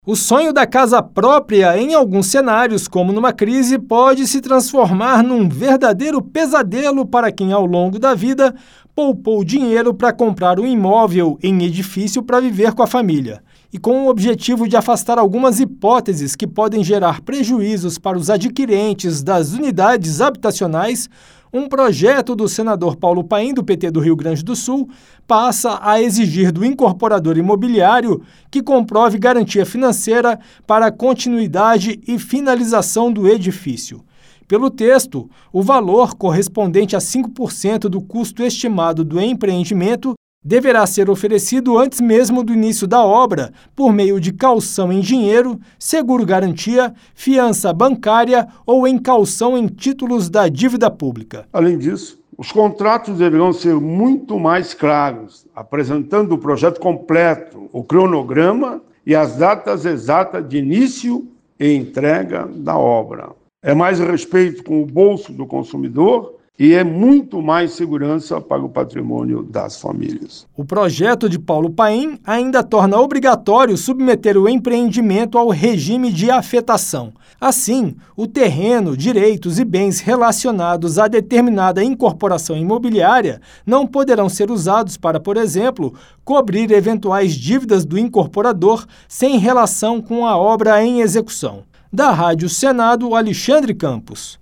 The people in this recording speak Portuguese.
O sonho da casa própria, em alguns cenários, como numa crise, pode se transformar num verdadeiro pesadelo para quem, ao longo da vida, poupou dinheiro para comprar um imóvel em edifício para viver com a família. E com o objetivo de afastar algumas hipóteses que podem gerar prejuízos para os adquirentes das unidades habitacionais, um projeto do senador Paulo Paim, do PT do Rio Grande do Sul, passa a exigir do incorporador imobiliário que comprove garantia financeira para a continuidade e finalização do edifício. Pelo texto, o valor correspondente a 5% do custo estimado do empreendimento deverá ser oferecido antes mesmo do início da obra, por meio de caução em dinheiro, seguro-garantia, fiança bancária ou em caução em títulos da dívida pública. Além disso, os contratos deverão ser muito mais claros, apresentando o projeto completo, o cronograma e as datas exatas de início e entrega da obra. É mais respeito com o bolso do consumidor e é muito mais segurança para o patrimônio das famílias. O projeto de Paulo Paim ainda torna obrigatório submeter o empreendimento ao regime de afetação. Assim, o terreno, direitos e bens relacionados a determinada incorporação imobiliária não poderão ser usados para, por exemplo, cobrir eventuais dívidas do incorporador sem relação com a obra em execução. Da Rádio Senado, Alexandre Campos.